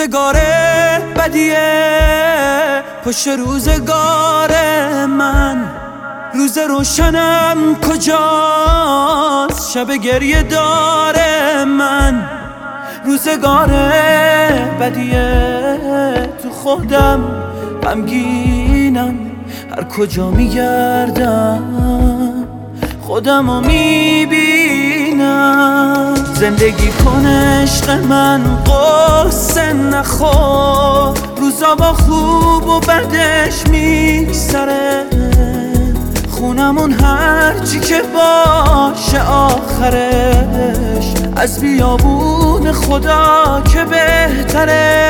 روزگار بدیه پشت روزگار من، روز روشنم کجاست شب گریه داره من. روزگار بدیه تو خودم غمگینم، هر کجا میگردم خودمو میبینم. زندگی کن عشق من قصه نخور، روزا با خوب و بدش میگذره، خونمون هرچی که باشه آخرش از بیابون خدا که بهتره.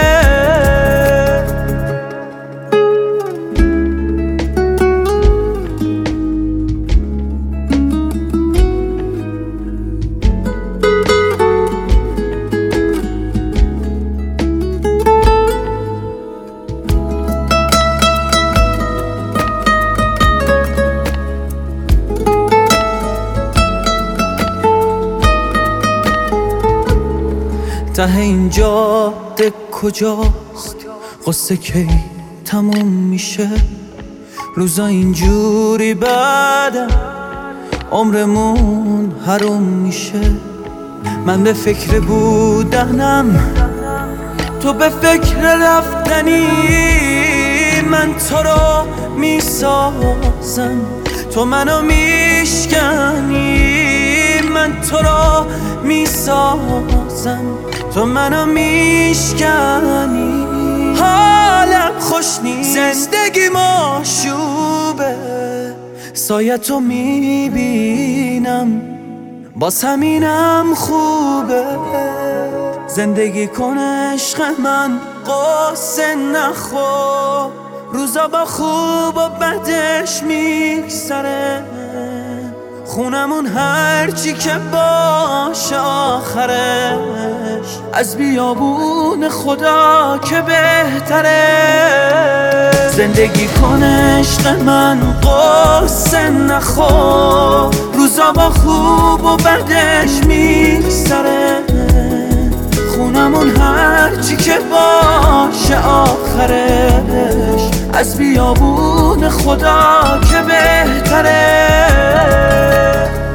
ته این جاده کجاست قصه کی تموم میشه؟ روزا اینجوری بعدم عمرمون حروم میشه. من به فکر بودنم تو به فکر رفتنی، من تو رو میسازم تو منو میشکنی، من تو رو میسازم تو منو میشکنی. حالم خوش نیست زندگی ماشوبه، سایه تو میبینم باز همینم خوبه. زندگی کن عشق من قصه نخور، روزا با خوب و بدش میگذره، خونمون هرچی که باشه آخرش از بیابون خدا که بهتره. زندگی کن عشق من قصه نخور، روزا با خوب و بدش میگذره، خونمون هرچی که باشه آخرش از بیابون خدا که بهتره.